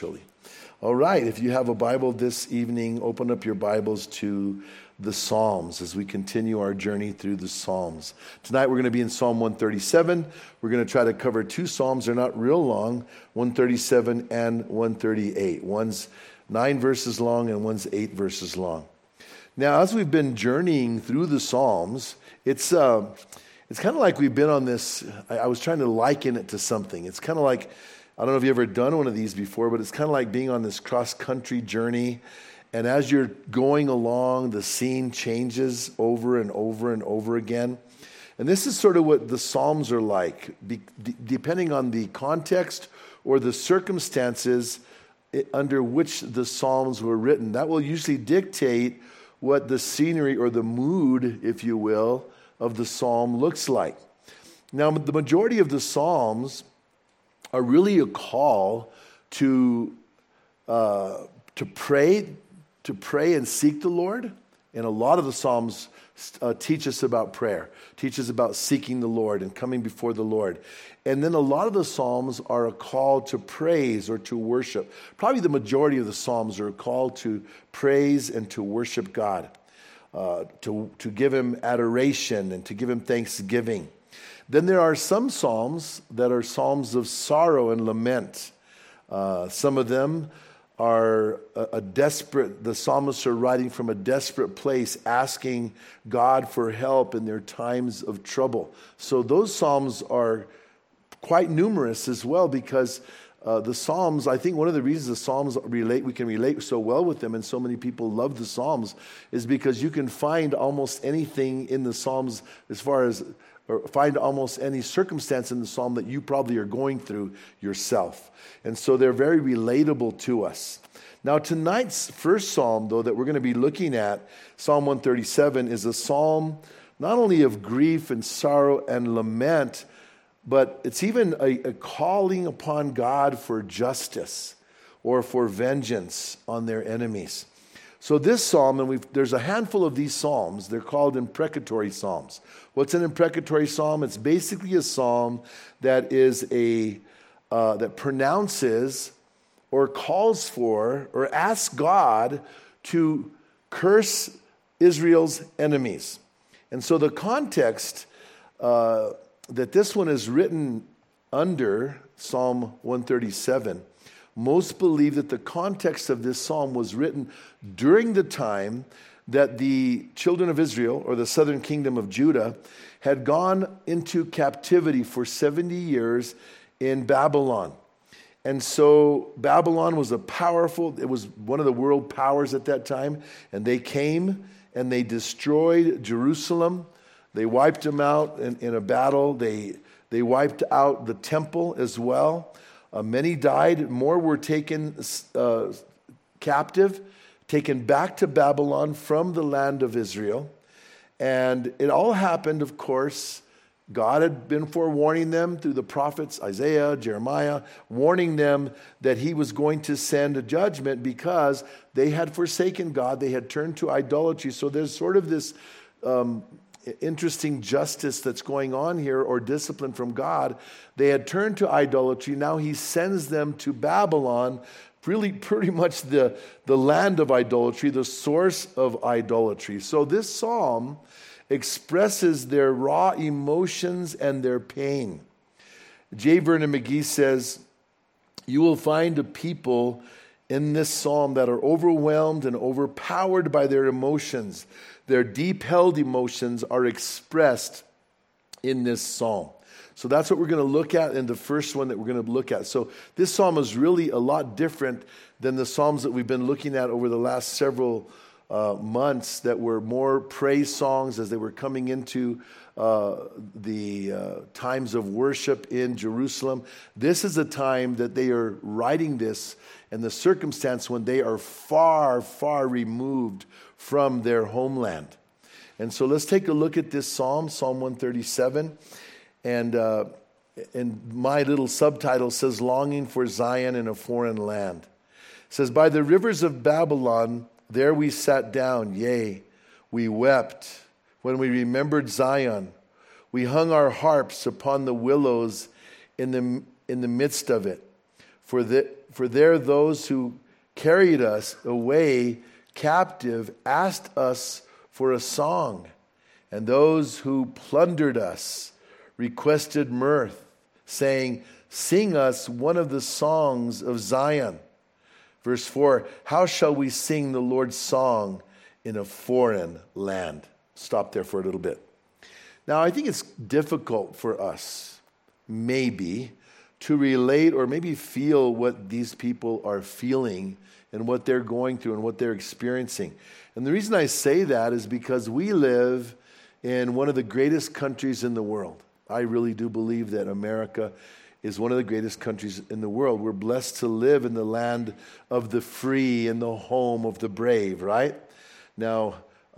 Actually. All right, if you have a Bible this evening, open up your Bibles to the Psalms as we continue our journey through the Psalms. Tonight we're going to be in Psalm 137. We're going to try to cover two Psalms. They're not real long, 137 and 138. One's 9 verses long and one's 8 verses long. Now, as we've been journeying through the Psalms, it's kind of like we've been on this, I was trying to liken it to something. It's kind of like, I don't know if you've ever done one of these before, but it's kind of like being on this cross-country journey. And as you're going along, the scene changes over and over and over again. And this is sort of what the Psalms are like. Depending on the context or the circumstances under which the Psalms were written, that will usually dictate what the scenery or the mood, if you will, of the Psalm looks like. Now, the majority of the Psalms are really a call to pray and seek the Lord. And a lot of the Psalms teach us about prayer, teach us about seeking the Lord and coming before the Lord. And then a lot of the Psalms are a call to praise or to worship. Probably the majority of the Psalms are a call to praise and to worship God, to give Him adoration and to give Him thanksgiving. Then there are some Psalms that are Psalms of sorrow and lament. Some of them are the psalmists are writing from a desperate place, asking God for help in their times of trouble. So those Psalms are quite numerous as well, because the Psalms, I think one of the reasons the Psalms we can relate so well with them and so many people love the Psalms is because you can find almost anything in the Psalms or find almost any circumstance in the Psalm that you probably are going through yourself. And so they're very relatable to us. Now, tonight's first Psalm, though, that we're going to be looking at, Psalm 137, is a psalm not only of grief and sorrow and lament, but it's even a calling upon God for justice or for vengeance on their enemies. So this psalm, and there's a handful of these psalms, they're called imprecatory psalms. What's an imprecatory psalm? It's basically a psalm that that pronounces or calls for or asks God to curse Israel's enemies. And so the context that this one is written under, Psalm 137, most believe that the context of this psalm was written during the time that the children of Israel, or the southern kingdom of Judah, had gone into captivity for 70 years in Babylon. And so Babylon was it was one of the world powers at that time, and they came and they destroyed Jerusalem. They wiped them out in a battle. They wiped out the temple as well. Many died. More were taken captive, taken back to Babylon from the land of Israel. And it all happened, of course. God had been forewarning them through the prophets, Isaiah, Jeremiah, warning them that He was going to send a judgment because they had forsaken God. They had turned to idolatry. So there's sort of this interesting justice that's going on here, or discipline from God. They had turned to idolatry. Now He sends them to Babylon, really pretty much the land of idolatry, the source of idolatry. So this psalm expresses their raw emotions and their pain. J. Vernon McGee says, "You will find a people in this psalm that are overwhelmed and overpowered by their emotions. Their deep-held emotions are expressed in this psalm." So that's what we're going to look at in the first one that we're going to look at. So this psalm is really a lot different than the psalms that we've been looking at over the last several months that were more praise songs as they were coming into the times of worship in Jerusalem. This is a time that they are writing this in the circumstance when they are far, far removed from their homeland. And so let's take a look at this psalm, Psalm 137. And my little subtitle says, "Longing for Zion in a Foreign Land." It says, "By the rivers of Babylon, there we sat down, yea, we wept when we remembered Zion. We hung our harps upon the willows in the midst of it. For there those who carried us away captive asked us for a song, and those who plundered us requested mirth, saying, sing us one of the songs of Zion. Verse 4, how shall we sing the Lord's song in a foreign land? Stop there for a little bit. Now, I think it's difficult for us, maybe, to relate or maybe feel what these people are feeling and what they're going through and what they're experiencing. And the reason I say that is because we live in one of the greatest countries in the world. I really do believe that America is one of the greatest countries in the world. We're blessed to live in the land of the free and the home of the brave, right? Now,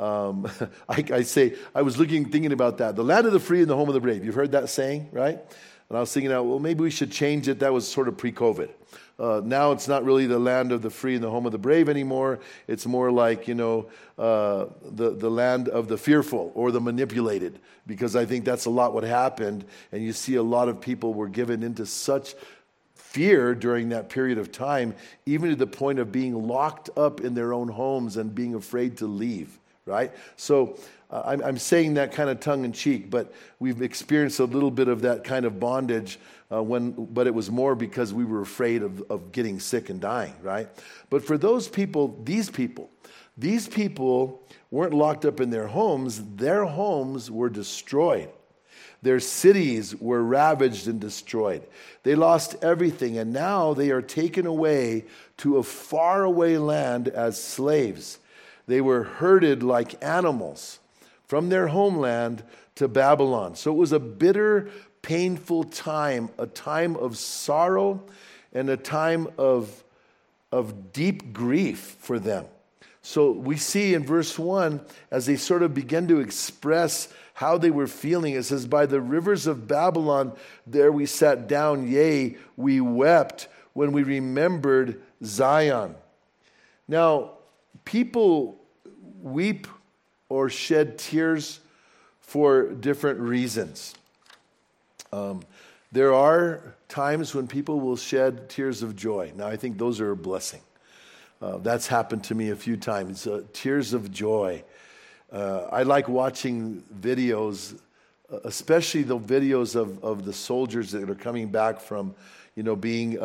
I was thinking about that. The land of the free and the home of the brave. You've heard that saying, right? And I was thinking, well, maybe we should change it. That was sort of pre-COVID. Now it's not really the land of the free and the home of the brave anymore. It's more like, the land of the fearful or the manipulated, because I think that's a lot what happened. And you see a lot of people were given into such fear during that period of time, even to the point of being locked up in their own homes and being afraid to leave, right? So I'm saying that kind of tongue-in-cheek, but we've experienced a little bit of that kind of bondage but it was more because we were afraid of getting sick and dying, right? But for these people weren't locked up in their homes were destroyed. Their cities were ravaged and destroyed. They lost everything, and now they are taken away to a faraway land as slaves. They were herded like animals from their homeland to Babylon. So it was a bitter, painful time, a time of sorrow and a time of deep grief for them. So we see in verse 1, as they sort of begin to express how they were feeling, it says, by the rivers of Babylon, there we sat down, yea, we wept when we remembered Zion. Now, people weep or shed tears for different reasons. There are times when people will shed tears of joy. Now, I think those are a blessing. That's happened to me a few times, tears of joy. I like watching videos, especially the videos of the soldiers that are coming back from, being,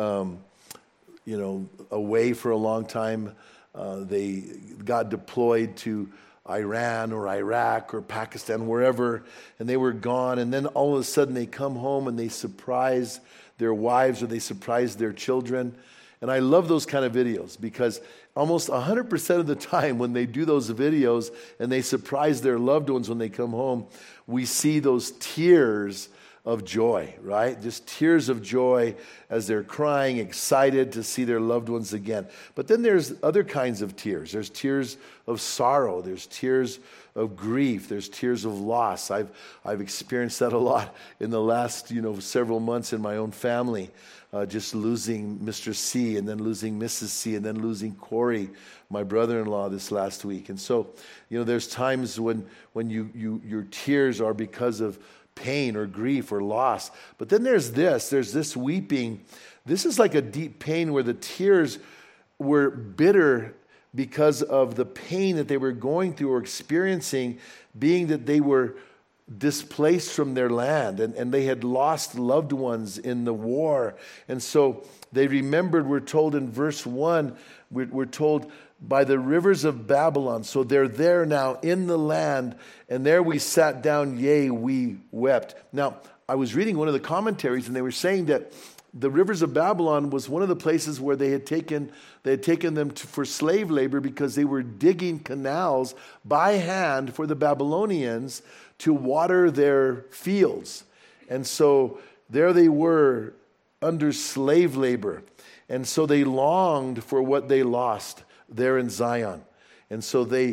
away for a long time. They got deployed to Iran or Iraq or Pakistan, wherever, and they were gone. And then all of a sudden they come home and they surprise their wives or they surprise their children. And I love those kind of videos because almost 100% of the time when they do those videos and they surprise their loved ones when they come home, we see those tears of joy, right? Just tears of joy as they're crying, excited to see their loved ones again. But then there's other kinds of tears. There's tears of sorrow. There's tears of grief. There's tears of loss. I've experienced that a lot in the last, several months in my own family. Just losing Mr. C and then losing Mrs. C and then losing Corey, my brother-in-law, this last week. And so, there's times when your tears are because of pain or grief or loss. But then there's this weeping. This is like a deep pain where the tears were bitter because of the pain that they were going through or experiencing, being that they were displaced from their land and they had lost loved ones in the war. And so they remembered, we're told in verse 1, we're told, by the rivers of Babylon. So they're there now in the land, and there we sat down, yea, we wept. Now, I was reading one of the commentaries, and they were saying that the rivers of Babylon was one of the places where they had taken them for slave labor because they were digging canals by hand for the Babylonians to water their fields. And so there they were under slave labor. And so they longed for what they lost there in Zion. And so they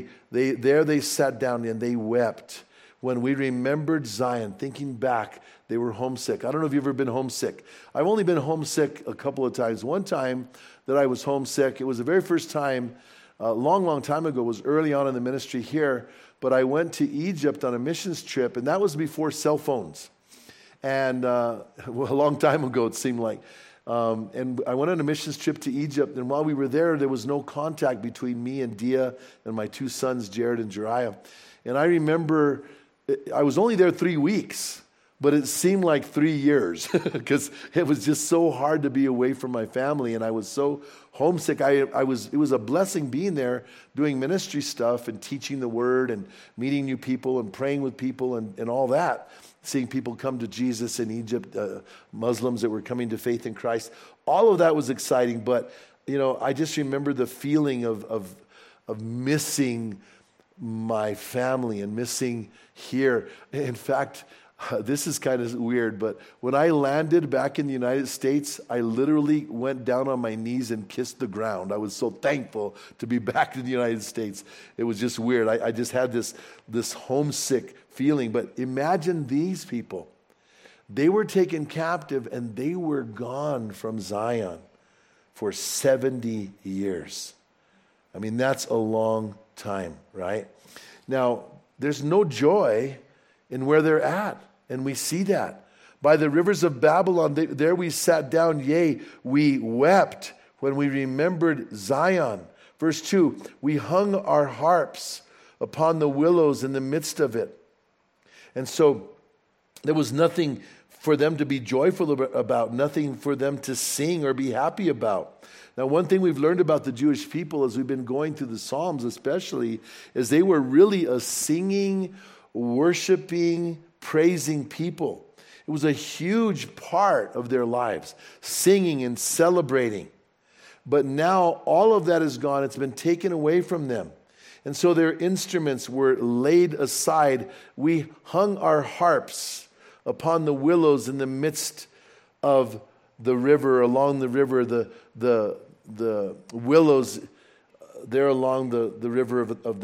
sat down and they wept when we remembered Zion, thinking back. They were homesick. I don't know if you've ever been homesick. I've only been homesick a couple of times. One time that I was homesick, it was the very first time, a long time ago, it was early on in the ministry here, but I went to Egypt on a missions trip, and that was before cell phones. And a long time ago, it seemed like. And I went on a missions trip to Egypt, and while we were there was no contact between me and Dia and my two sons, Jared and Jeriah. And I remember I was only there 3 weeks, but it seemed like 3 years because it was just so hard to be away from my family, and I was so homesick. It was a blessing being there, doing ministry stuff and teaching the word and meeting new people and praying with people and all that. Seeing people come to Jesus in Egypt, Muslims that were coming to faith in Christ. All of that was exciting, but I just remember the feeling of missing my family and missing here. In fact, this is kind of weird, but when I landed back in the United States, I literally went down on my knees and kissed the ground. I was so thankful to be back in the United States. It was just weird. I just had this homesick feeling. But imagine these people. They were taken captive and they were gone from Zion for 70 years. I mean, that's a long time, right? Now, there's no joy in where they're at, and we see that. By the rivers of Babylon, there we sat down, yea, we wept when we remembered Zion. Verse 2, we hung our harps upon the willows in the midst of it. And so there was nothing for them to be joyful about, nothing for them to sing or be happy about. Now, one thing we've learned about the Jewish people as we've been going through the Psalms especially, is they were really a singing, worshiping, praising people. It was a huge part of their lives, singing and celebrating. But now all of that is gone. It's been taken away from them. And so their instruments were laid aside. We hung our harps upon the willows in the midst of the river, along the river, the willows there along the river of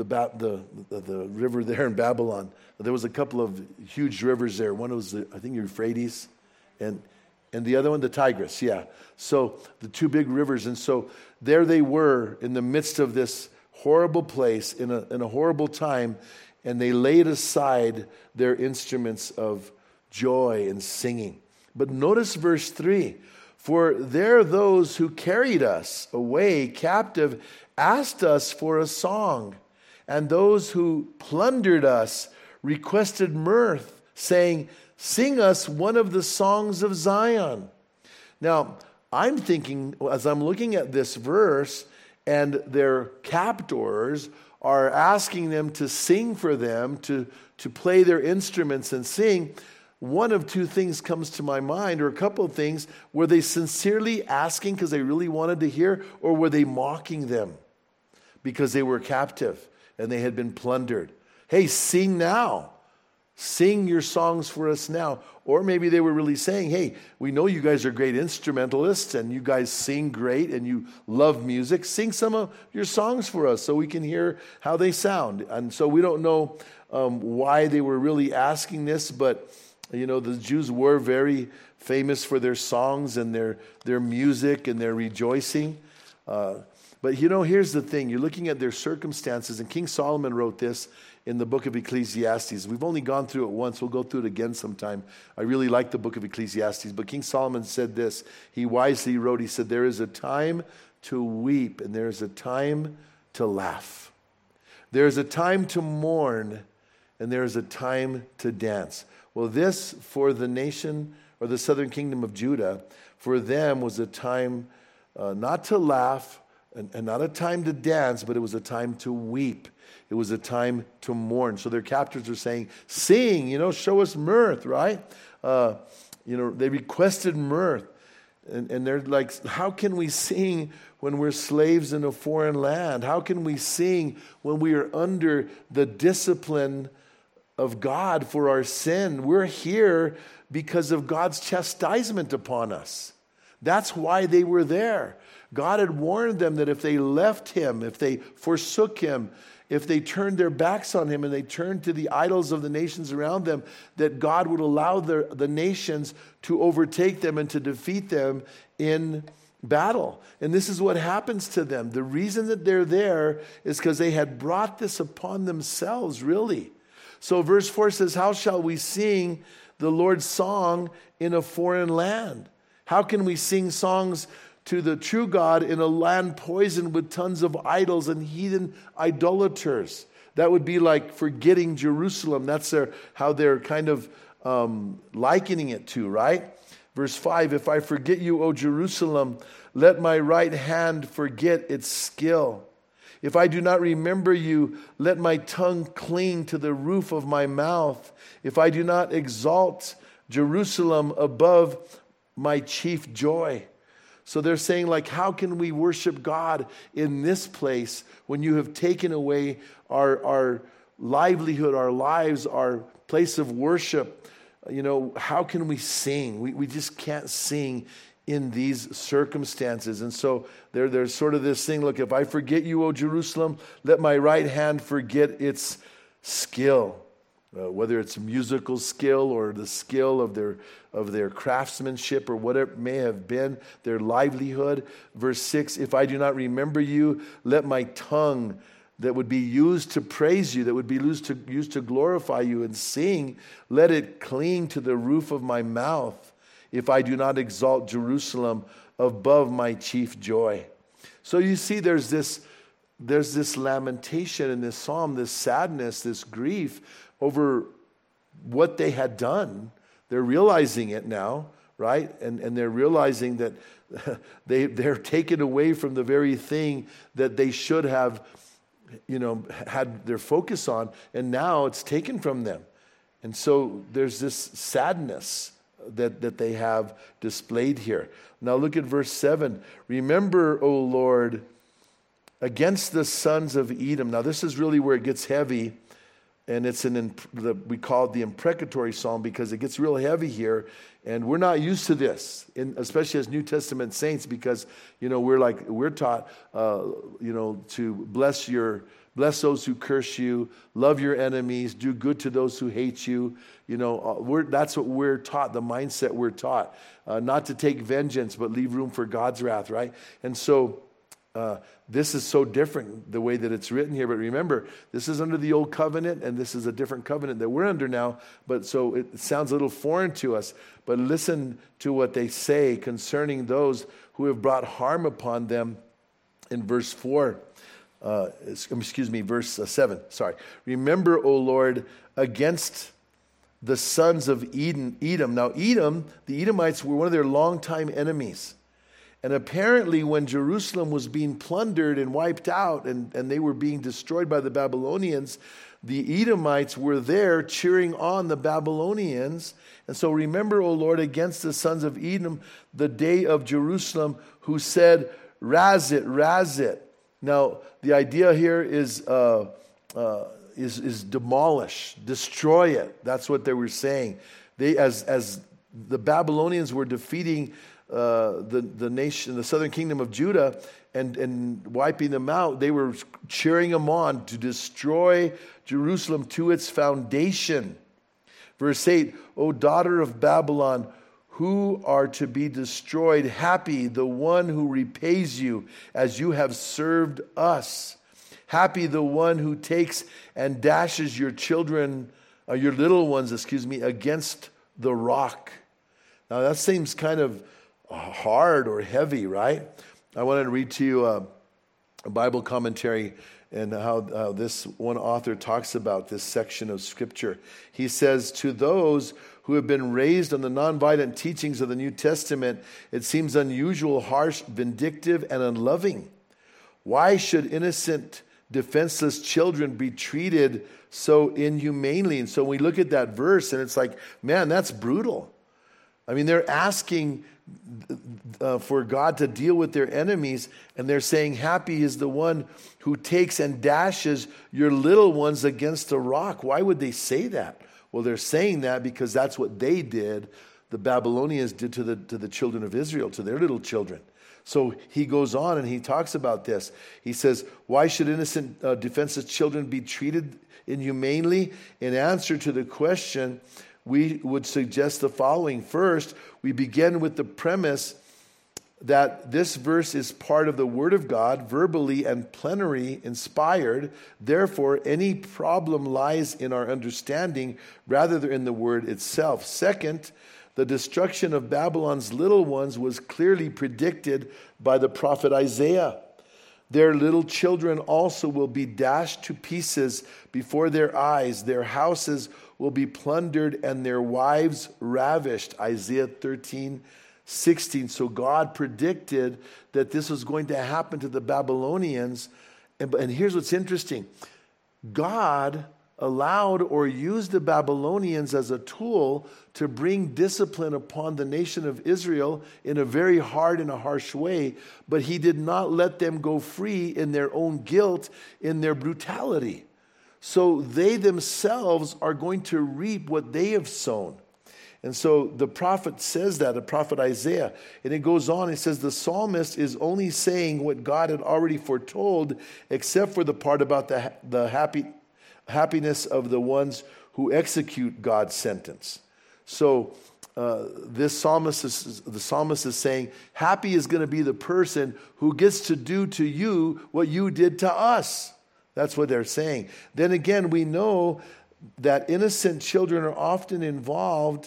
the river there in Babylon. There was a couple of huge rivers there. One was I think Euphrates, and the other one the Tigris. Yeah. So the two big rivers, and so there they were in the midst of this horrible place in a horrible time, and they laid aside their instruments of joy and singing. But notice verse 3. For there those who carried us away captive asked us for a song, and those who plundered us requested mirth, saying, sing us one of the songs of Zion. Now, I'm thinking, as I'm looking at this verse, and their captors are asking them to sing for them, to play their instruments and sing, one of two things comes to my mind, or a couple of things. Were they sincerely asking because they really wanted to hear, or were they mocking them because they were captive and they had been plundered? Hey, sing now. Sing your songs for us now. Or maybe they were really saying, hey, we know you guys are great instrumentalists and you guys sing great and you love music. Sing some of your songs for us so we can hear how they sound. And so we don't know why they were really asking this, but the Jews were very famous for their songs and their music and their rejoicing. But here's the thing. You're looking at their circumstances, and King Solomon wrote this in the book of Ecclesiastes. We've only gone through it once. We'll go through it again sometime. I really like the book of Ecclesiastes. But King Solomon said this. He wisely wrote, he said, there is a time to weep and there is a time to laugh. There is a time to mourn and there is a time to dance. Well, this for the nation or the southern kingdom of Judah, for them was a time not to laugh and not a time to dance, but it was a time to weep. It was a time to mourn. So their captors are saying, sing, show us mirth, right? They requested mirth. And they're like, how can we sing when we're slaves in a foreign land? How can we sing when we are under the discipline of God for our sin? We're here because of God's chastisement upon us. That's why they were there. God had warned them that if they left him, if they forsook him, if they turned their backs on him and they turned to the idols of the nations around them, that God would allow the nations to overtake them and to defeat them in battle. And this is what happens to them. The reason that they're there is because they had brought this upon themselves, really. So verse 4 says, how shall we sing the Lord's song in a foreign land? How can we sing songs to the true God in a land poisoned with tons of idols and heathen idolaters? That would be like forgetting Jerusalem. That's how they're kind of likening it to, right? Verse 5, if I forget you, O Jerusalem, let my right hand forget its skill. If I do not remember you, let my tongue cling to the roof of my mouth. If I do not exalt Jerusalem above my chief joy. So they're saying, like, how can we worship God in this place when you have taken away our livelihood, our lives, our place of worship? You know, how can we sing? We just can't sing in these circumstances. And so there's sort of this thing, look, if I forget you, O Jerusalem, let my right hand forget its skill. Whether it's musical skill or the skill of their craftsmanship or whatever it may have been, their livelihood. Verse 6, if I do not remember you, let my tongue that would be used to praise you, that would be used to glorify you and sing, let it cling to the roof of my mouth. If I do not exalt Jerusalem above my chief joy. So you see, there's this lamentation in this psalm, this sadness, this grief over what they had done. They're realizing it now, right? And they're realizing that they're taken away from the very thing that they should have, had their focus on, and now it's taken from them. And so there's this sadness that they have displayed here. Now look at verse 7. Remember, O Lord, against the sons of Edom. Now this is really where it gets heavy, and it's we call it the imprecatory psalm because it gets real heavy here, and we're not used to this, especially as New Testament saints, because we're taught to bless those who curse you, love your enemies, do good to those who hate you. That's what we're taught, the mindset we're taught. Not to take vengeance, but leave room for God's wrath, right? And so this is so different, the way that it's written here. But remember, this is under the old covenant, and this is a different covenant that we're under now. But so it sounds a little foreign to us. But listen to what they say concerning those who have brought harm upon them in verse 4. Verse 7. Sorry. Remember, O Lord, against the sons of Edom. Now, Edom, the Edomites were one of their longtime enemies. And apparently when Jerusalem was being plundered and wiped out and they were being destroyed by the Babylonians, the Edomites were there cheering on the Babylonians. And so remember, O Lord, against the sons of Edom, the day of Jerusalem, who said, Razz it, razz it. Now, the idea here is demolish, destroy it. That's what they were saying. They, as the Babylonians were defeating the nation, the southern kingdom of Judah, and wiping them out, they were cheering them on to destroy Jerusalem to its foundation. Verse 8, O daughter of Babylon, who are to be destroyed, happy the one who repays you as you have served us. Happy the one who takes and dashes your little ones, against the rock. Now that seems kind of hard or heavy, right? I wanted to read to you a Bible commentary and how this one author talks about this section of Scripture. He says, to those who have been raised on the nonviolent teachings of the New Testament, it seems unusual, harsh, vindictive, and unloving. Why should innocent, defenseless children be treated so inhumanely? And so we look at that verse and it's like, man, that's brutal. I mean, they're asking for God to deal with their enemies, and they're saying, happy is the one who takes and dashes your little ones against a rock. Why would they say that? Well, they're saying that because that's what they did, the Babylonians did to the children of Israel, to their little children. So he goes on and he talks about this. He says, why should innocent, defenseless children be treated inhumanely? In answer to the question, we would suggest the following. First, we begin with the premise that this verse is part of the Word of God, verbally and plenary inspired. Therefore, any problem lies in our understanding rather than in the Word itself. Second, The destruction of Babylon's little ones was clearly predicted by the prophet Isaiah. Their little children also will be dashed to pieces before their eyes. Their houses will be plundered and their wives ravished. Isaiah 13:16. So God predicted that this was going to happen to the Babylonians. And here's what's interesting. God allowed or used the Babylonians as a tool to bring discipline upon the nation of Israel in a very hard and a harsh way, but he did not let them go free in their own guilt, in their brutality. So they themselves are going to reap what they have sown. And so the prophet says that, the prophet Isaiah. And it goes on, it says, the psalmist is only saying what God had already foretold, except for the part about the happiness of the ones who execute God's sentence. So the psalmist is saying, happy is going to be the person who gets to do to you what you did to us. That's what they're saying. Then again, we know that innocent children are often involved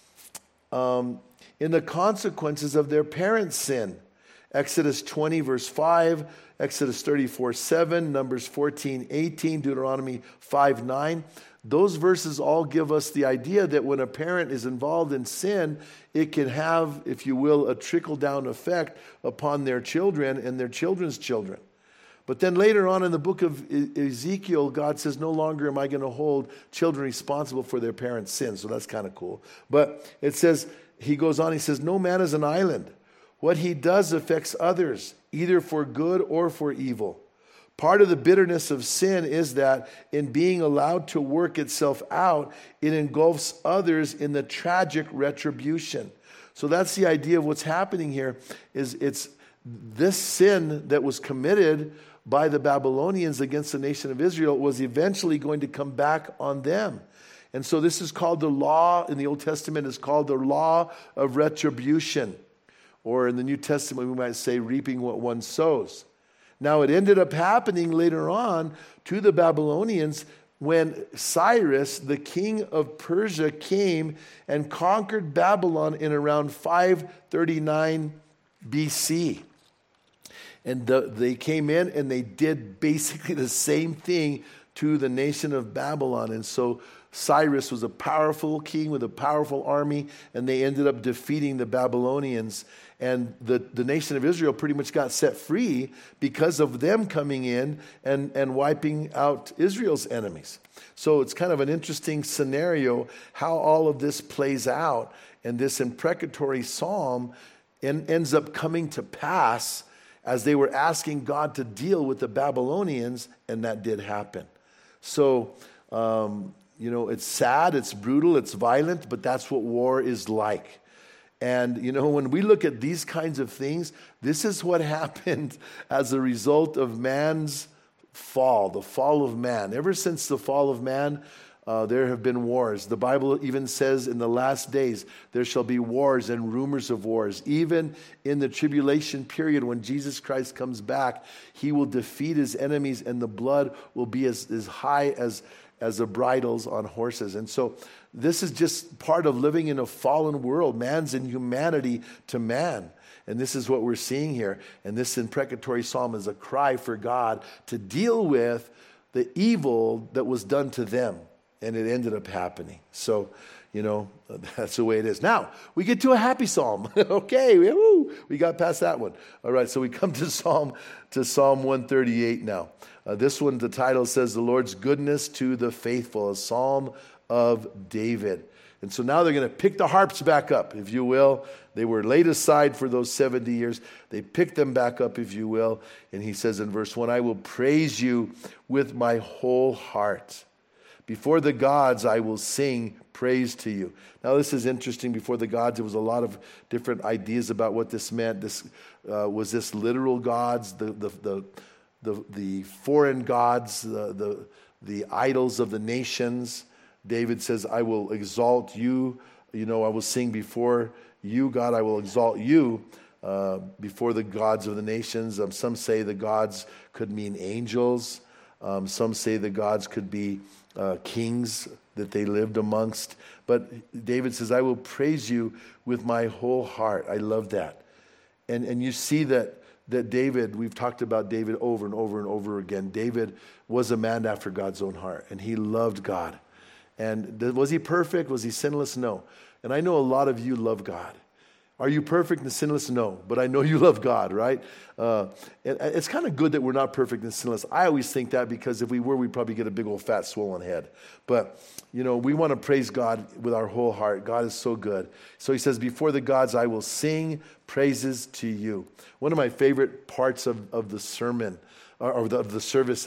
in the consequences of their parents' sin. Exodus 20, verse 5, Exodus 34:7, Numbers 14:18, Deuteronomy 5:9. Those verses all give us the idea that when a parent is involved in sin, it can have, if you will, a trickle-down effect upon their children and their children's children. But then later on in the book of Ezekiel, God says, no longer am I going to hold children responsible for their parents' sins. So that's kind of cool. But it says, he goes on, he says, no man is an island. What he does affects others, either for good or for evil. Part of the bitterness of sin is that in being allowed to work itself out, it engulfs others in the tragic retribution. So that's the idea of what's happening here, is it's this sin that was committed by the Babylonians against the nation of Israel was eventually going to come back on them. And so this is called the law, in the Old Testament, is called the law of retribution. Or in the New Testament, we might say reaping what one sows. Now, it ended up happening later on to the Babylonians when Cyrus, the king of Persia, came and conquered Babylon in around 539 BC. And they came in and they did basically the same thing to the nation of Babylon. And so Cyrus was a powerful king with a powerful army, and they ended up defeating the Babylonians. And the nation of Israel pretty much got set free because of them coming in and wiping out Israel's enemies. So it's kind of an interesting scenario how all of this plays out. And this imprecatory psalm ends up coming to pass as they were asking God to deal with the Babylonians, and that did happen. So, it's sad, it's brutal, it's violent, but that's what war is like. And, when we look at these kinds of things, this is what happened as a result of man's fall, the fall of man. Ever since the fall of man, there have been wars. The Bible even says in the last days, there shall be wars and rumors of wars. Even in the tribulation period when Jesus Christ comes back, he will defeat his enemies and the blood will be as high as the bridles on horses. And so this is just part of living in a fallen world. Man's inhumanity to man. And this is what we're seeing here. And this imprecatory psalm is a cry for God to deal with the evil that was done to them. And it ended up happening. So, that's the way it is. Now, we get to a happy psalm. Okay, we got past that one. All right, so we come to Psalm 138 now. This one, the title says, The Lord's Goodness to the Faithful, a psalm of David. And so now they're going to pick the harps back up, if you will. They were laid aside for those 70 years. They picked them back up, if you will. And he says in verse 1, I will praise you with my whole heart. Before the gods, I will sing praise to you. Now, this is interesting. Before the gods, there was a lot of different ideas about what this meant. Was this literal gods, the foreign gods, the idols of the nations? David says, I will exalt you. I will sing before you, God. I will exalt you before the gods of the nations. Some say the gods could mean angels. Some say the gods could be kings that they lived amongst. But David says, I will praise you with my whole heart. I love that. And you see that David, we've talked about David over and over and over again. David was a man after God's own heart, and he loved God. And was he perfect? Was he sinless? No. And I know a lot of you love God. Are you perfect and sinless? No. But I know you love God, right? It's kind of good that we're not perfect and sinless. I always think that, because if we were, we'd probably get a big old fat swollen head. But, we want to praise God with our whole heart. God is so good. So he says, before the gods, I will sing praises to you. One of my favorite parts of the sermon, of the service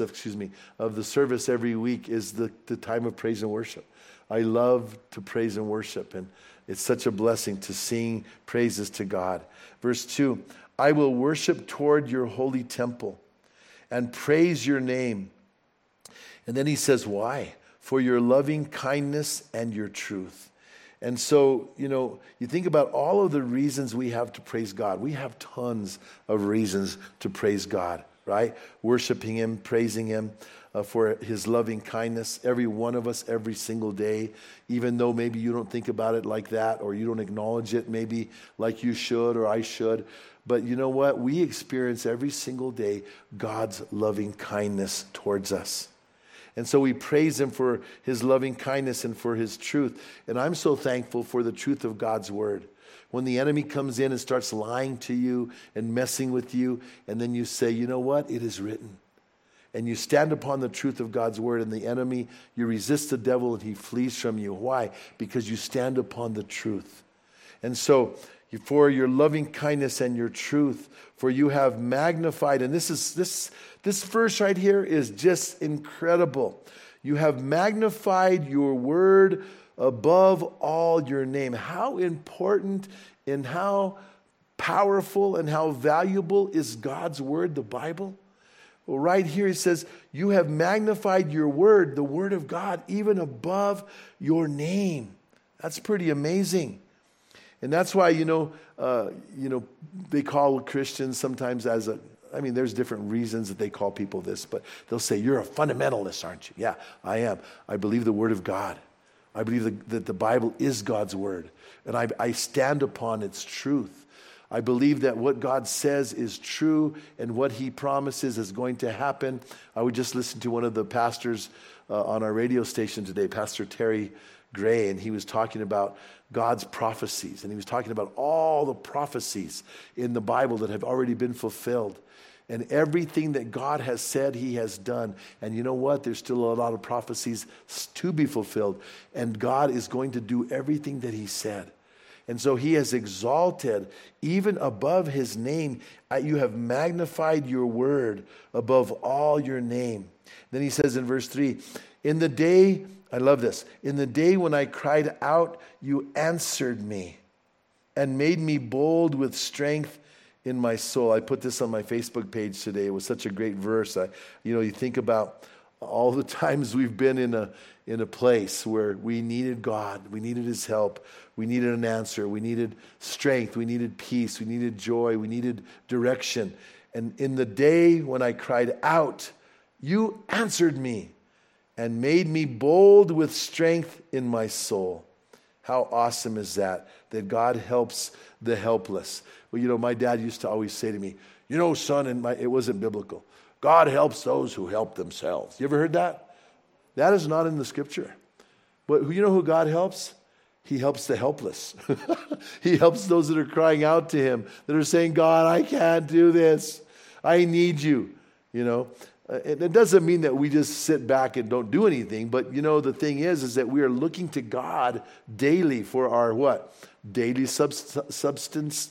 every week is the time of praise and worship. I love to praise and worship, and it's such a blessing to sing praises to God. Verse 2, I will worship toward your holy temple and praise your name. And then he says, why? For your loving kindness and your truth. And so, you think about all of the reasons we have to praise God. We have tons of reasons to praise God, right? Worshiping him, praising him. For his loving kindness, every one of us, every single day, even though maybe you don't think about it like that, or you don't acknowledge it maybe like you should or I should. But you know what? We experience every single day God's loving kindness towards us. And so we praise him for his loving kindness and for his truth. And I'm so thankful for the truth of God's word. When the enemy comes in and starts lying to you and messing with you, and then you say, you know what? It is written. And you stand upon the truth of God's word, and the enemy, you resist the devil and he flees from you. Why? Because you stand upon the truth. And so, for your loving kindness and your truth, for you have magnified, and this verse right here is just incredible. You have magnified your word above all your name. How important and how powerful and how valuable is God's word, the Bible? Well, right here he says, you have magnified your word, the word of God, even above your name. That's pretty amazing. And that's why, they call Christians sometimes there's different reasons that they call people this, but they'll say, you're a fundamentalist, aren't you? Yeah, I am. I believe the word of God. I believe that the Bible is God's word, and I stand upon its truth. I believe that what God says is true, and what he promises is going to happen. I would just listen to one of the pastors on our radio station today, Pastor Terry Gray, and he was talking about God's prophecies, and he was talking about all the prophecies in the Bible that have already been fulfilled. And everything that God has said, he has done. And you know what? There's still a lot of prophecies to be fulfilled. And God is going to do everything that he said. And so he has exalted even above his name. You have magnified your word above all your name. Then he says in verse 3, in the day, I love this, in the day when I cried out, you answered me and made me bold with strength in my soul. I put this on my Facebook page today. It was such a great verse. You think about all the times we've been in a place where we needed God, we needed his help, we needed an answer, we needed strength, we needed peace, we needed joy, we needed direction. And in the day when I cried out, you answered me and made me bold with strength in my soul. How awesome is that God helps the helpless. Well, my dad used to always say to me, son, it wasn't biblical, God helps those who help themselves. You ever heard that? That is not in the scripture. But you know who God helps? He helps the helpless. He helps those that are crying out to him, that are saying, God, I can't do this. I need you. It doesn't mean that we just sit back and don't do anything. But, the thing is that we are looking to God daily for our what? Daily sustenance.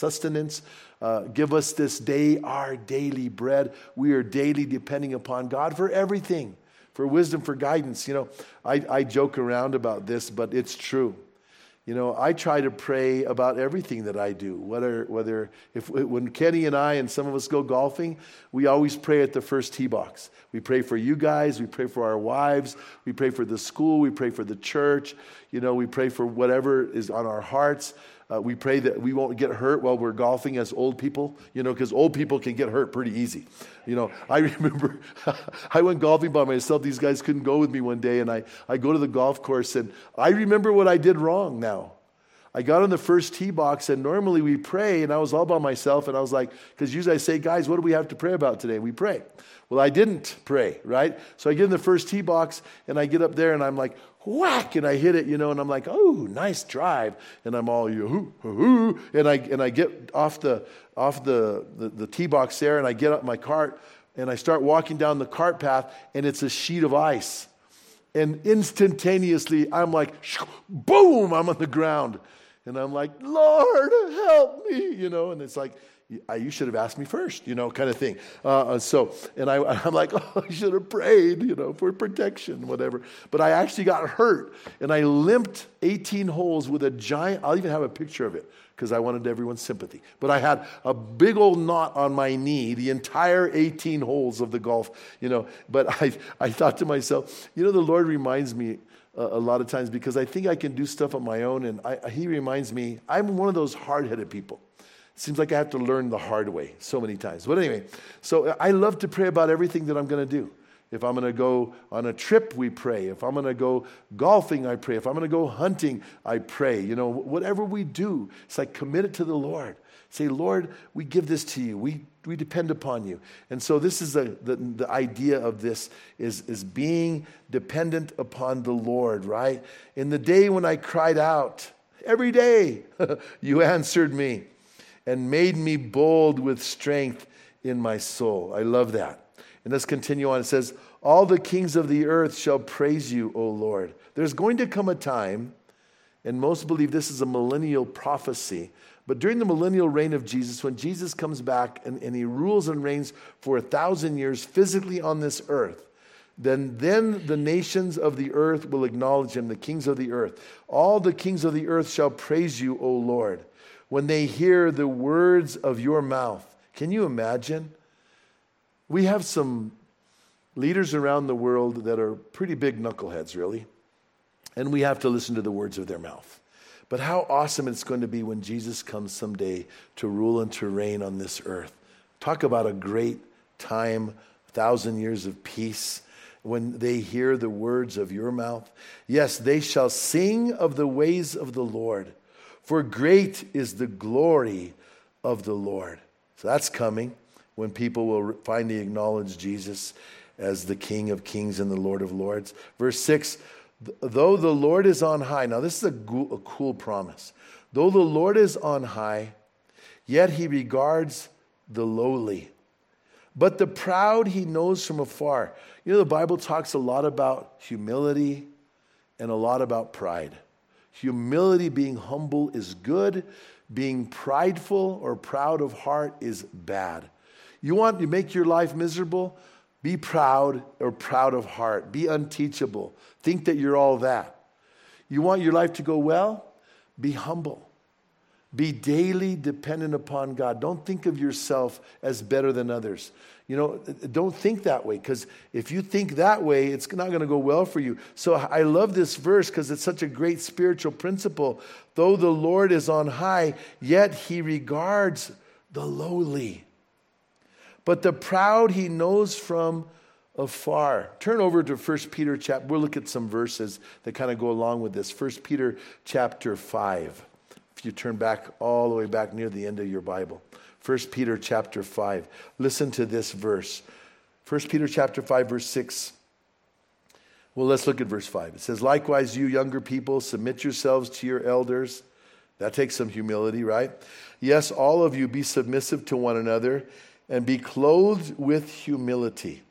Give us this day our daily bread. We are daily depending upon God for everything, for wisdom, for guidance. I joke around about this, but it's true. I try to pray about everything that I do. When Kenny and I and some of us go golfing, we always pray at the first tee box. We pray for you guys. We pray for our wives. We pray for the school. We pray for the church. We pray for whatever is on our hearts. We pray that we won't get hurt while we're golfing as old people, because old people can get hurt pretty easy. I remember I went golfing by myself. These guys couldn't go with me one day, and I go to the golf course, and I remember what I did wrong now. I got on the first tee box, and normally we pray, and I was all by myself, and I was like, because usually I say, guys, what do we have to pray about today? We pray. Well, I didn't pray, right? So I get in the first tee box, and I get up there, and I'm like, whack, and I hit it, and I'm like, oh, nice drive, and I'm all, and I get off the tee box there, and I get up my cart, and I start walking down the cart path, and it's a sheet of ice. And instantaneously, I'm like, boom, I'm on the ground. And I'm like, Lord, help me, and it's like, you should have asked me first, kind of thing. I'm like, oh, I should have prayed, for protection, whatever. But I actually got hurt, and I limped 18 holes with a giant, I'll even have a picture of it, because I wanted everyone's sympathy. But I had a big old knot on my knee, the entire 18 holes of the golf, But I thought to myself, the Lord reminds me a lot of times, because I think I can do stuff on my own, and He reminds me, I'm one of those hard-headed people. It seems like I have to learn the hard way so many times. But anyway, so I love to pray about everything that I'm going to do. If I'm going to go on a trip, we pray. If I'm going to go golfing, I pray. If I'm going to go hunting, I pray. Whatever we do, it's like commit it to the Lord. Say, Lord, we give this to you. We depend upon you. And so this is the idea of this is being dependent upon the Lord, right? In the day when I cried out, every day you answered me and made me bold with strength in my soul. I love that. And let's continue on. It says, all the kings of the earth shall praise you, O Lord. There's going to come a time, and most believe this is a millennial prophecy, but during the millennial reign of Jesus, when Jesus comes back and he rules and reigns for 1,000 years physically on this earth, then the nations of the earth will acknowledge him, the kings of the earth. All the kings of the earth shall praise you, O Lord, when they hear the words of your mouth. Can you imagine? We have some leaders around the world that are pretty big knuckleheads, really. And we have to listen to the words of their mouth. But how awesome it's going to be when Jesus comes someday to rule and to reign on this earth. Talk about a great time, 1,000 years of peace, when they hear the words of your mouth. Yes, they shall sing of the ways of the Lord, for great is the glory of the Lord. So that's coming when people will finally acknowledge Jesus as the King of kings and the Lord of lords. Verse 6, though the Lord is on high. Now this is a cool promise. Though the Lord is on high, yet he regards the lowly. But the proud he knows from afar. The Bible talks a lot about humility and a lot about pride. Humility, being humble, is good. Being prideful or proud of heart is bad. You want to make your life miserable? Be proud or proud of heart. Be unteachable. Think that you're all that. You want your life to go well? Be humble. Be daily dependent upon God. Don't think of yourself as better than others. Don't think that way, because if you think that way, it's not going to go well for you. So I love this verse because it's such a great spiritual principle. Though the Lord is on high, yet he regards the lowly. But the proud he knows from afar. Turn over to 1 Peter chapter. We'll look at some verses that kind of go along with this. 1 Peter chapter 5. If you turn back all the way back near the end of your Bible. 1 Peter chapter 5. Listen to this verse. 1 Peter chapter 5 verse 6. Well, let's look at verse 5. It says, likewise, you younger people, submit yourselves to your elders. That takes some humility, right? Yes, all of you be submissive to one another and be clothed with humility.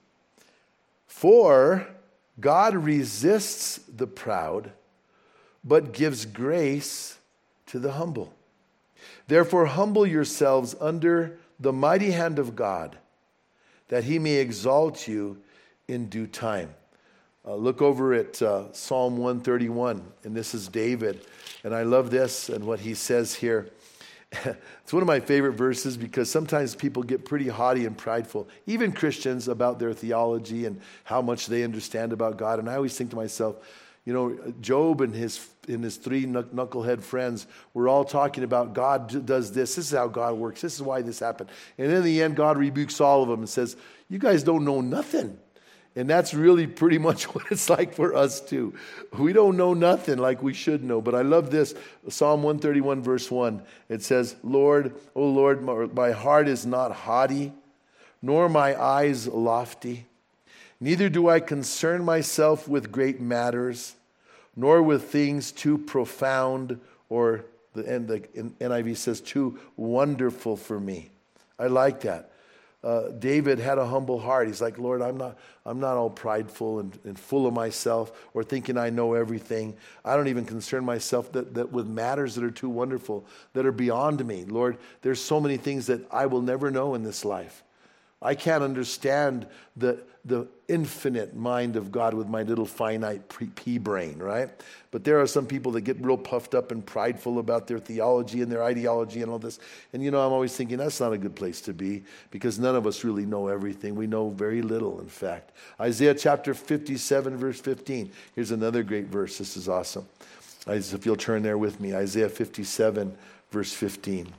For God resists the proud, but gives grace to the humble. Therefore, humble yourselves under the mighty hand of God, that he may exalt you in due time. Look over at Psalm 131, and this is David. And I love this and what he says here. It's one of my favorite verses because sometimes people get pretty haughty and prideful, even Christians, about their theology and how much they understand about God. And I always think to myself, Job and his three knucklehead friends were all talking about God does this. This is how God works. This is why this happened. And in the end, God rebukes all of them and says, you guys don't know nothing. And that's really pretty much what it's like for us too. We don't know nothing like we should know. But I love this. Psalm 131 verse 1. It says, Lord, O Lord, my heart is not haughty, nor my eyes lofty. Neither do I concern myself with great matters, nor with things too profound, or the NIV says too wonderful for me. I like that. David had a humble heart. He's like, Lord, I'm not all prideful and full of myself or thinking I know everything. I don't even concern myself that with matters that are too wonderful, that are beyond me. Lord, there's so many things that I will never know in this life. I can't understand the infinite mind of God with my little finite pea brain, right? But there are some people that get real puffed up and prideful about their theology and their ideology and all this. And I'm always thinking that's not a good place to be, because none of us really know everything. We know very little, in fact. Isaiah chapter 57, verse 15. Here's another great verse. This is awesome. If you'll turn there with me, Isaiah 57, verse 15.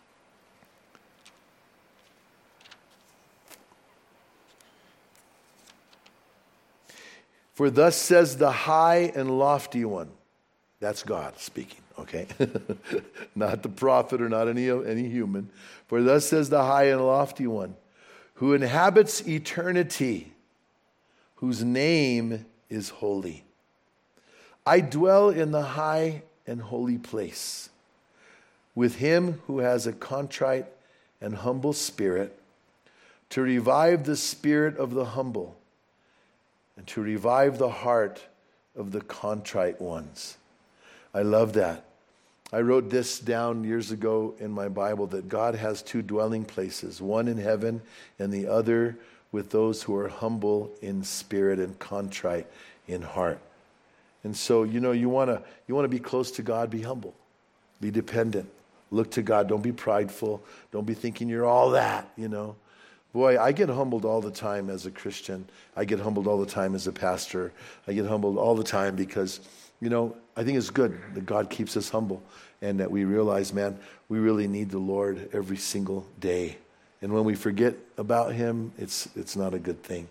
For thus says the high and lofty one. That's God speaking, okay? Not the prophet or not any human. For thus says the high and lofty one, who inhabits eternity, whose name is holy. I dwell in the high and holy place, with him who has a contrite and humble spirit, to revive the spirit of the humble, and to revive the heart of the contrite ones. I love that. I wrote this down years ago in my Bible, that God has two dwelling places, one in heaven and the other with those who are humble in spirit and contrite in heart. And so, you want to be close to God, be humble, be dependent, look to God, don't be prideful, don't be thinking you're all that, Boy, I get humbled all the time as a Christian. I get humbled all the time as a pastor. I get humbled all the time because, I think it's good that God keeps us humble and that we realize, man, we really need the Lord every single day. And when we forget about him, it's not a good thing.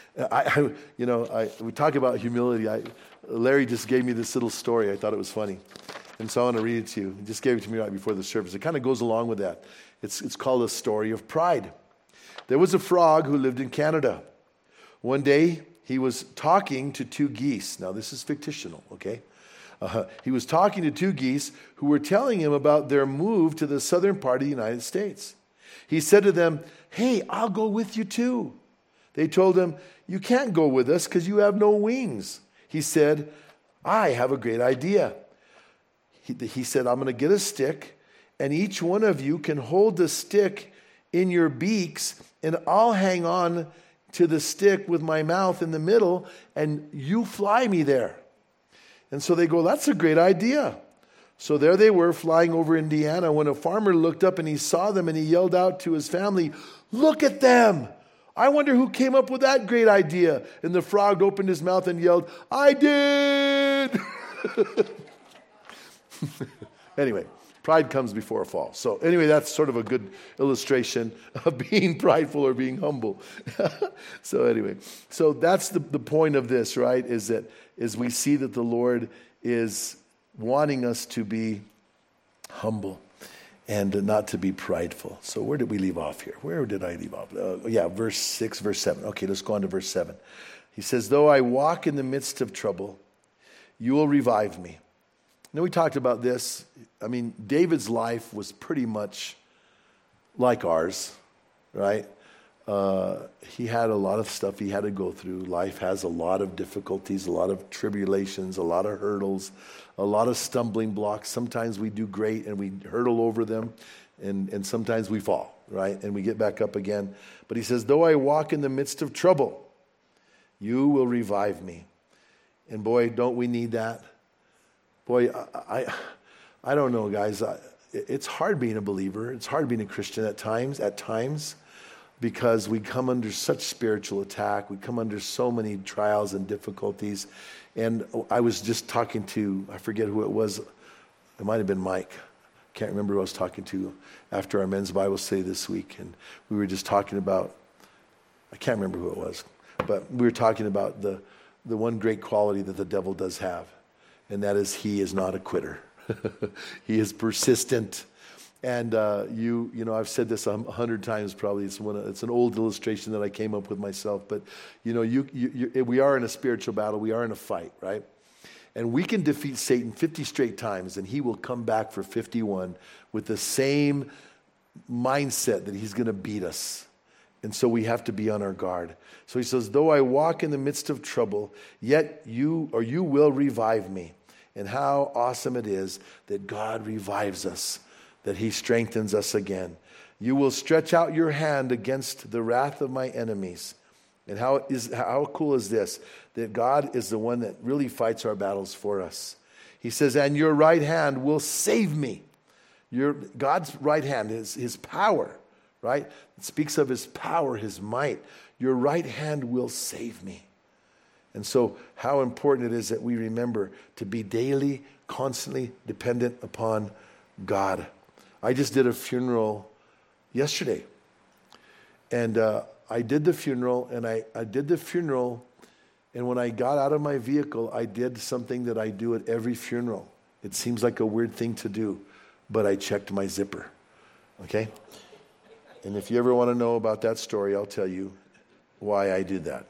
We talk about humility. Larry just gave me this little story. I thought it was funny. And so I want to read it to you. He just gave it to me right before the service. It kind of goes along with that. It's called A Story of Pride. There was a frog who lived in Canada. One day, he was talking to two geese. Now, this is fictional, okay? He was talking to two geese who were telling him about their move to the southern part of the United States. He said to them, hey, I'll go with you too. They told him, you can't go with us because you have no wings. He said, I have a great idea. He said, I'm going to get a stick, and each one of you can hold the stick in your beaks, and I'll hang on to the stick with my mouth in the middle, and you fly me there. And so they go, that's a great idea. So there they were flying over Indiana when a farmer looked up and he saw them, and he yelled out to his family, look at them. I wonder who came up with that great idea. And the frog opened his mouth and yelled, I did. Anyway. Pride comes before a fall. So anyway, that's sort of a good illustration of being prideful or being humble. So anyway, so that's the point of this, right? Is we see that the Lord is wanting us to be humble and not to be prideful. So where did we leave off here? Where did I leave off? Verse 6, verse 7. Okay, let's go on to verse 7. He says, though I walk in the midst of trouble, you will revive me. Now, we talked about this. I mean, David's life was pretty much like ours, right? He had a lot of stuff he had to go through. Life has a lot of difficulties, a lot of tribulations, a lot of hurdles, a lot of stumbling blocks. Sometimes we do great and we hurdle over them, and sometimes we fall, right? And we get back up again. But he says, though I walk in the midst of trouble, you will revive me. And boy, don't we need that? Boy, I don't know, guys. It's hard being a believer. It's hard being a Christian at times. because we come under such spiritual attack. We come under so many trials and difficulties. And I was just talking to, I forget who it was. It might have been Mike. Can't remember who I was talking to after our men's Bible study this week. And we were just talking about, I can't remember who it was, but we were talking about the one great quality that the devil does have. And that is he is not a quitter. He is persistent. And you know, I've said this 100 times probably. It's an old illustration that I came up with myself. But you know, we are in a spiritual battle. We are in a fight, right? And we can defeat Satan 50 straight times, and he will come back for 51 with the same mindset that he's going to beat us. And so we have to be on our guard. So he says, though I walk in the midst of trouble, yet you will revive me. And how awesome it is that God revives us, that he strengthens us again. You will stretch out your hand against the wrath of my enemies. And how cool is this? That God is the one that really fights our battles for us. He says, and your right hand will save me. God's right hand is his power, right? It speaks of his power, his might. Your right hand will save me. And so how important it is that we remember to be daily, constantly dependent upon God. I just did a funeral yesterday. And I did the funeral, and and when I got out of my vehicle, I did something that I do at every funeral. It seems like a weird thing to do, but I checked my zipper, okay? And if you ever want to know about that story, I'll tell you why I did that.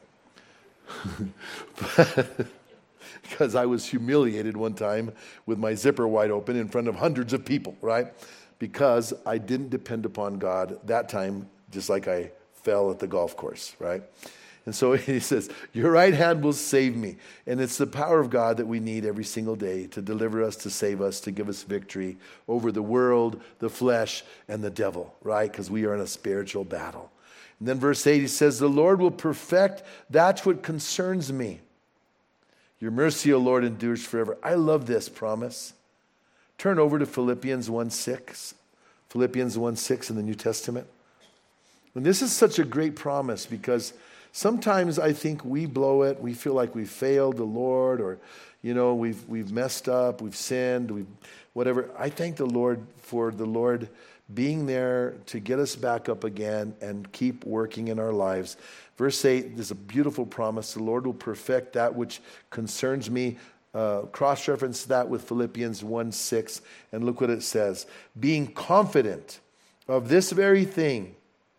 Because I was humiliated one time with my zipper wide open in front of hundreds of people, right? Because I didn't depend upon God that time, just like I fell at the golf course, right? And so he says, your right hand will save me. And it's the power of God that we need every single day to deliver us, to save us, to give us victory over the world, the flesh, and the devil, right? Because we are in a spiritual battle. And then verse 8, he says, the Lord will perfect that which concerns me. Your mercy, O Lord, endures forever. I love this promise. Turn over to Philippians 1:6. Philippians 1:6 in the New Testament. And this is such a great promise because sometimes I think we blow it. We feel like we've failed the Lord, or, you know, we've messed up, we've sinned, whatever. I thank the Lord for the Lord being there to get us back up again and keep working in our lives. Verse 8, there's a beautiful promise. The Lord will perfect that which concerns me. Cross-reference that with Philippians 1:6, and look what it says. Being confident of this very thing,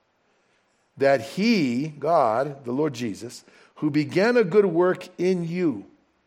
that he, God, the Lord Jesus, who began a good work in you,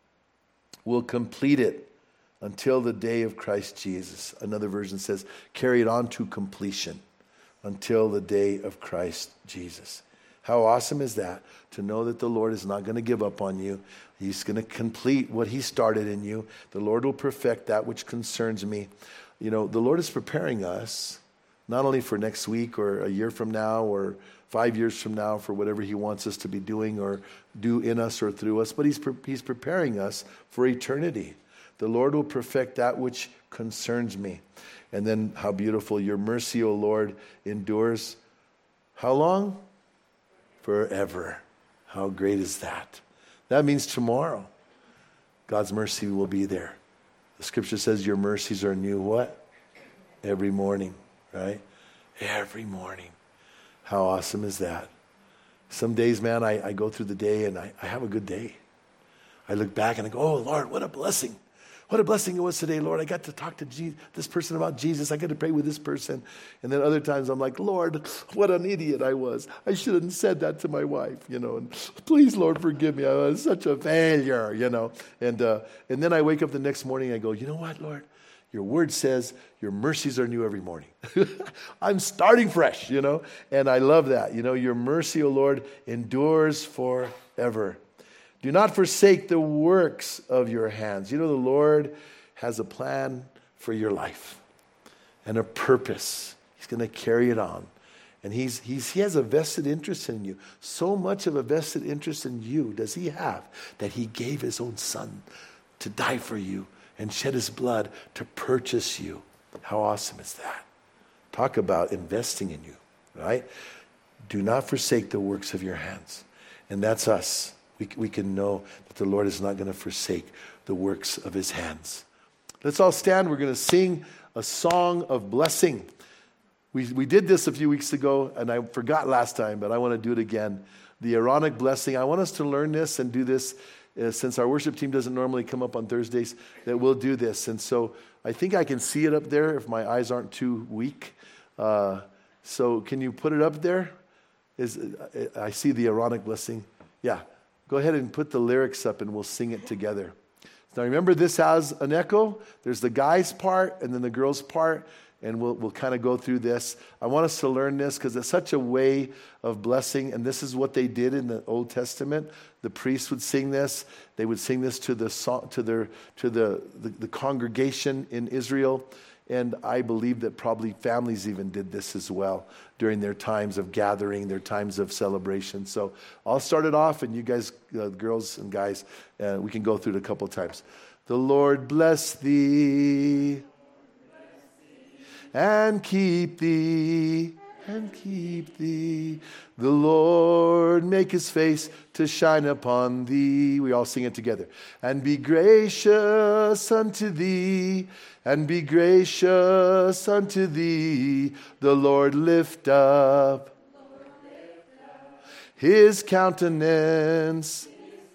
will complete it until the day of Christ Jesus. Another version says, carry it on to completion until the day of Christ Jesus. How awesome is that, to know that the Lord is not going to give up on you. He's going to complete what he started in you. The Lord will perfect that which concerns me. You know, the Lord is preparing us, not only for next week or a year from now or 5 years from now for whatever he wants us to be doing or do in us or through us, but he's preparing us for eternity. The Lord will perfect that which concerns me. And then how beautiful, your mercy, O Lord, endures. How long? Forever. How great is that? That means tomorrow, God's mercy will be there. The scripture says your mercies are new, what? Every morning, right? Every morning. How awesome is that? Some days, man, I go through the day and I have a good day. I look back and I go, oh, Lord, what a blessing. What a blessing it was today, Lord. I got to talk to this person about Jesus. I got to pray with this person. And then other times I'm like, Lord, what an idiot I was. I shouldn't have said that to my wife, you know. And please, Lord, forgive me. I was such a failure, you know. And then I wake up the next morning and I go, you know what, Lord? Your word says your mercies are new every morning. I'm starting fresh, you know. And I love that. You know, your mercy, O Lord, endures forever. Do not forsake the works of your hands. You know, the Lord has a plan for your life and a purpose. He's going to carry it on. And he has a vested interest in you. So much of a vested interest in you does he have that he gave his own son to die for you and shed his blood to purchase you. How awesome is that? Talk about investing in you, right? Do not forsake the works of your hands. And that's us. We can know that the Lord is not going to forsake the works of his hands. Let's all stand. We're going to sing a song of blessing. We did this a few weeks ago, and I forgot last time, but I want to do it again. The Aaronic blessing. I want us to learn this and do this since our worship team doesn't normally come up on Thursdays, that we'll do this. And so I think I can see it up there if my eyes aren't too weak. So can you put it up there? I see the Aaronic blessing. Yeah. Go ahead and put the lyrics up and we'll sing it together. Now remember, this has an echo. There's the guys' part and then the girls' part. And we'll kind of go through this. I want us to learn this because it's such a way of blessing. And this is what they did in the Old Testament. The priests would sing this. They would sing this to the congregation in Israel. And I believe that probably families even did this as well during their times of gathering, their times of celebration. So I'll start it off, and you guys, girls and guys, we can go through it a couple of times. The Lord bless thee. And keep thee, and keep thee. The Lord make his face to shine upon thee. We all sing it together. And be gracious unto thee, and be gracious unto thee. The Lord lift up his countenance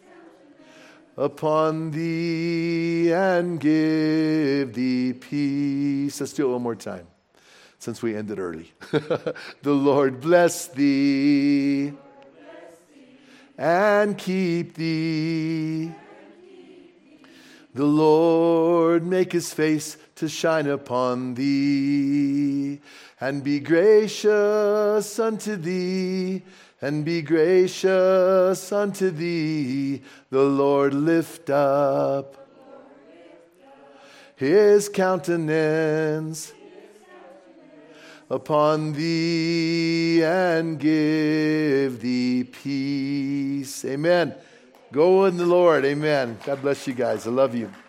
upon thee and give thee peace. Let's do it one more time, since we ended early. The Lord bless thee and keep thee. The Lord make his face to shine upon thee and be gracious unto thee. And be gracious unto thee. The Lord lift up his countenance upon thee and give thee peace. Amen. Go in the Lord. Amen. God bless you guys. I love you.